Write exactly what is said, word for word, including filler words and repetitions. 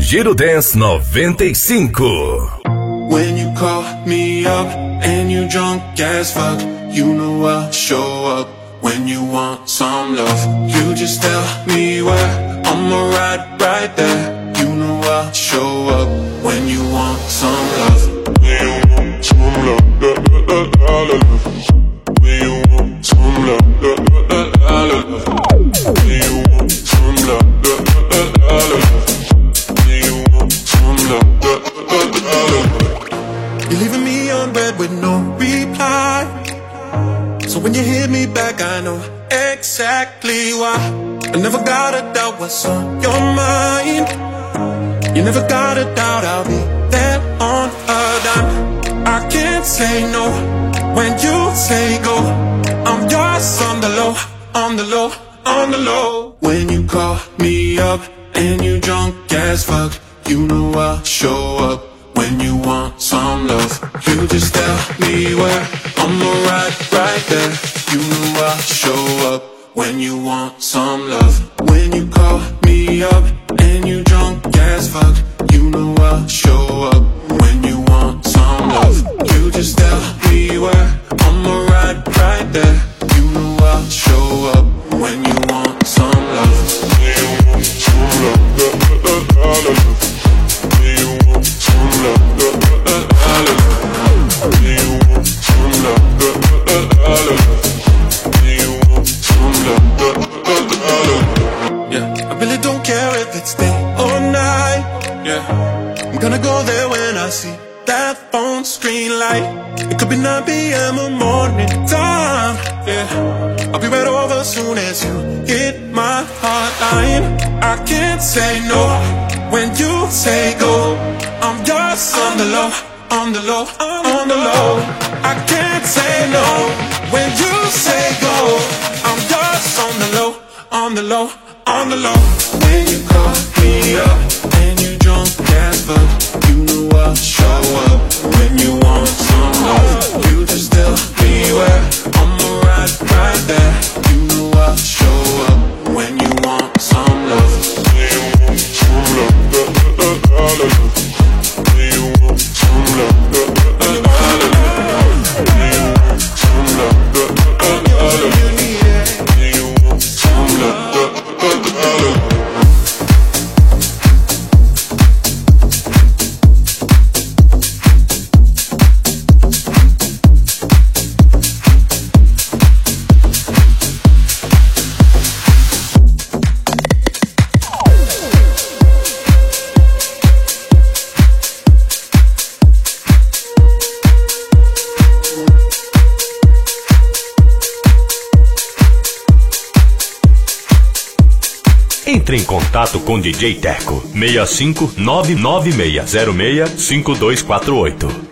Giro Dance noventa e cinco. When you call me up and you drunk as fuck, you know I'll show up. When you want some love, you just tell me where, I'ma ride right there. You know I'll show up. When you want some love, when you want some love, la la la la la. When you want some love, la la la la la. When you want some love, la la la la la. When you want some love, la la la la la. You're leaving me on red with no reply. So when you hit me back, I know exactly why. I never gotta doubt what's on your mind. You never gotta doubt I'll be there on a dime. I can't say no when you say go. I'm yours on the low, on the low, on the low. When you call me up and you drunk as fuck, you know I'll show up. When you want some love, you just tell me where, I'ma ride right there. You know I'll show up. When you want some love, when you call me up and you drunk as fuck, you know I'll show up. When you want some love, you just tell me where, I'ma ride right there. You know I'll show up. When you want some love, when you want some love, la la la la la. When you want some love, la la la la la. When you want some love, la la la la la. When you want some love, la la la la la. Yeah, I really don't care if it's day or night. Yeah, I'm gonna go there when I see that phone screen light. It could be nine p m or morning time. Yeah, I'll be right over soon as you hit my hotline. I can't say no when you say go. I'm yours on the low, on the low, on the low. I can't say no when you say go. I'm yours on the low, on the low, on the low. When you call me up and you drunk as fuck, you know I'll show up. When you want some love, you just tell me where, I'ma ride right there. You know I'll show up. When you want some love, when you want some love, la la la la la. When you want some love, la la la la la. When you want some love, la la la la la. When you want some love, la la la la la. Entre em contato com D J Teco, seis cinco nove nove seis zero seis cinco dois quatro oito.